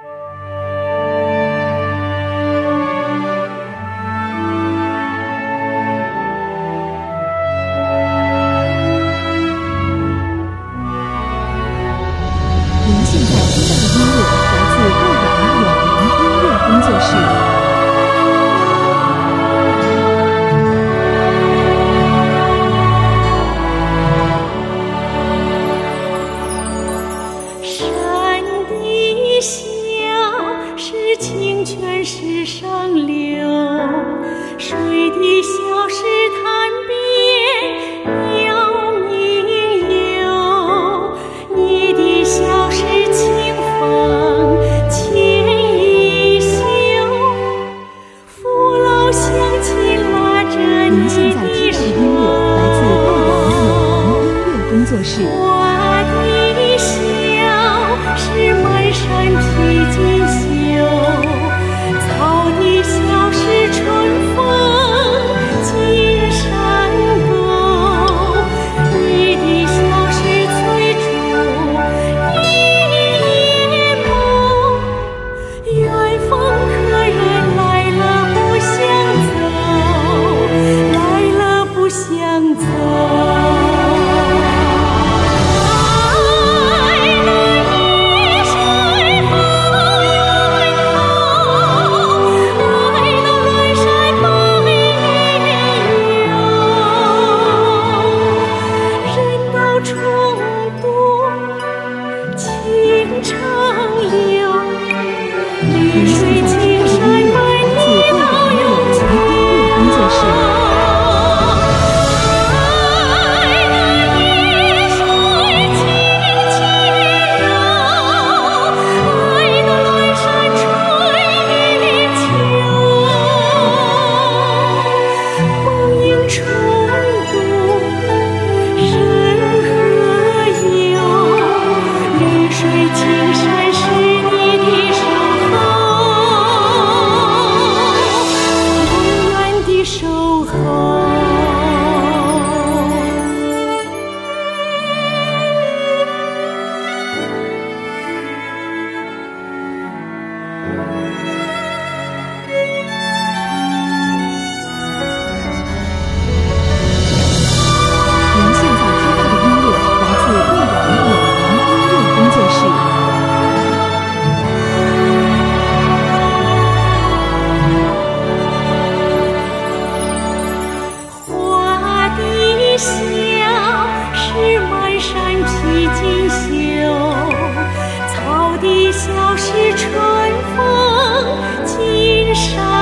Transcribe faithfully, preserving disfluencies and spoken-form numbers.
您现在听到的音乐来自蔚然有灵音乐工作室。 清泉石上流，水的小石滩边有明游，你的小石清风牵衣袖，父老乡亲拉着你的手。 您现在听到的音乐来自蔚然有灵音乐工作室。 我的笑是满山披锦绣，草地小是春风进山沟，你的笑是催促一眼眸，远方客人来了不想走，来了不想走。绿水青山伴你到永久，爱的夜水轻轻柔，爱的阑珊吹月秋，光阴冲渡人何有，绿水青山是你的守守候。 您现在听到的音乐来自蔚然有灵音乐工作室。 笑是满山披锦绣，草地小是春风进山